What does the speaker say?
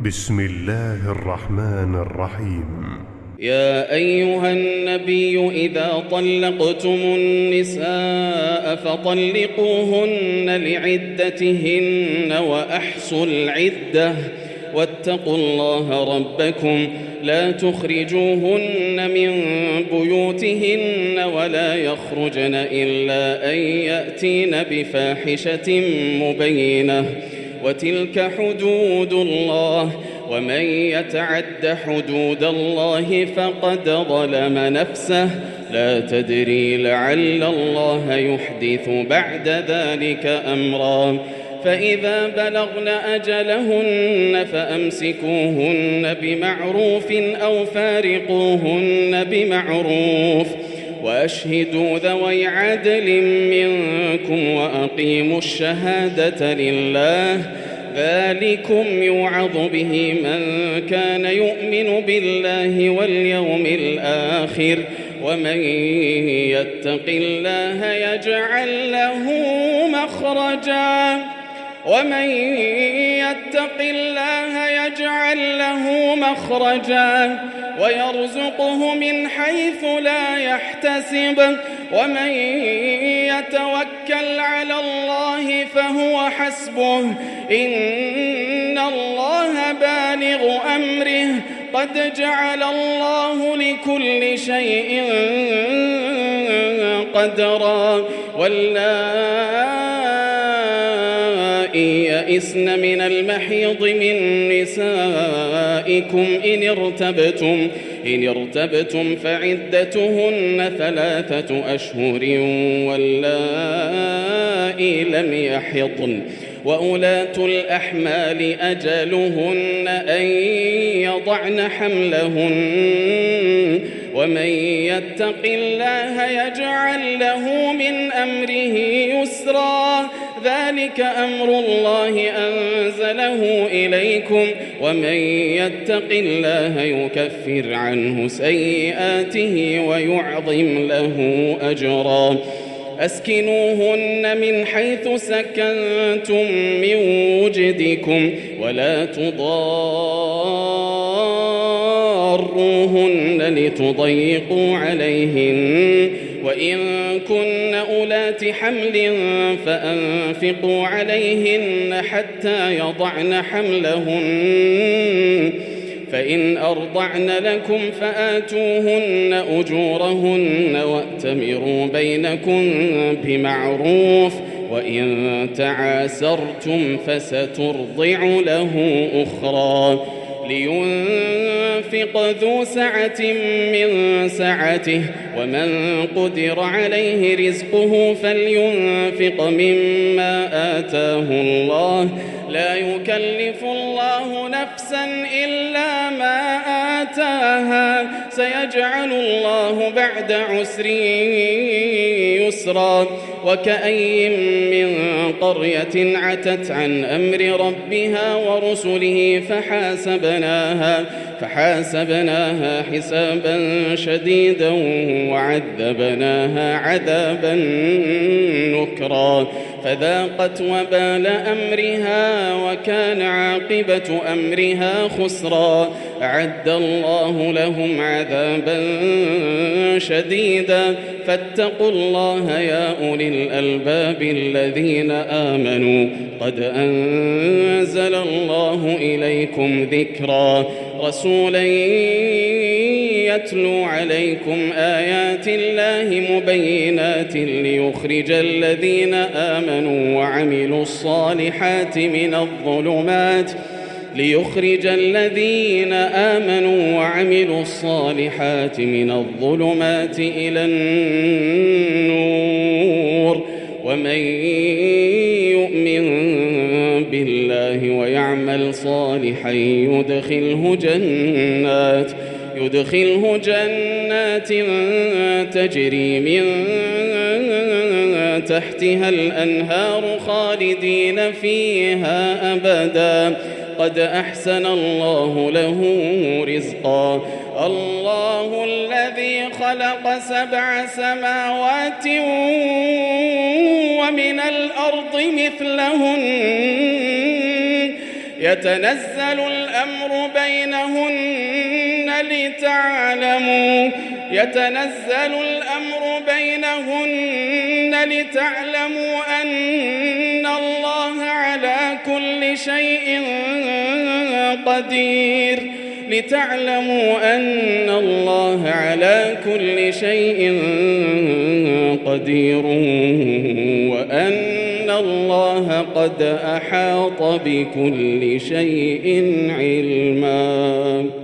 بسم الله الرحمن الرحيم. يا أيها النبي إذا طلقتم النساء فطلقوهن لعدتهن وأحصوا العدة واتقوا الله ربكم لا تخرجوهن من بيوتهن ولا يخرجن إلا أن يأتين بفاحشة مبينة وتلك حدود الله ومن يتعد حدود الله فقد ظلم نفسه لا تدري لعل الله يحدث بعد ذلك أمرا فإذا بلغن أجلهن فأمسكوهن بمعروف أو فارقوهن بمعروف وأشهدوا ذوي عدل منكم وأقيموا الشهادة لله ذلكم يوعظ به من كان يؤمن بالله واليوم الآخر ومن يتق الله يجعل له مخرجا ويرزقه من حيث لا يحتسب ومن يتوكل على الله فهو حسبه إن الله بالغ أمره قد جعل الله لكل شيء قدرا واللائي يئسن من المحيض من نسائكم إن ارتبتم فعدتهن 3 أشهر واللائي لم يحضن وأولاة الأحمال أجلهن أن يضعن حملهن ومن يتق الله يجعل له من أمره يسرا ذلك أمر الله أنزله إليكم ومن يتق الله يكفر عنه سيئاته ويعظم له أجرا أسكنوهن من حيث سكنتم من وجدكم ولا تضاروهن لتضيقوا عليهن وإن كن أولات حمل فأنفقوا عليهن حتى يضعن حملهن فإن أرضعن لكم فآتوهن أجورهن وأتمروا بينكم بمعروف وإن تعاسرتم فسترضع له أخرى لينفق ذو سعة من سعته ومن قدر عليه رزقه فلينفق مما آتاه الله لا يكلف الله نفسا إلا ما آتاها سيجعل الله بعد عسر يسرا وكأي من قرية عتت عن أمر ربها ورسله فحاسبناها حسابا شديدا وعذبناها عذابا نكرا فذاقت وبال أمرها وكان عاقبة أمرها خسرا أعد الله لهم عذابا شديدا فاتقوا الله يا أولي الألباب الذين آمنوا قد أنزل الله إليكم ذكرا رسولا يتلو عليكم آيات الله مبينات ليخرج الذين آمنوا وعملوا الصالحات من الظلمات إلى النور ومن يؤمن بالله ويعمل صالحا يدخله جنات تجري من تحتها الأنهار خالدين فيها أبدا قد أحسن الله له رزقا الله الذي خلق 7 سماوات ومن الأرض مثلهن يتنزل الأمر بينهن لتعلموا أن الله على كل شيء قدير وأن الله قد أحاط بكل شيء علما.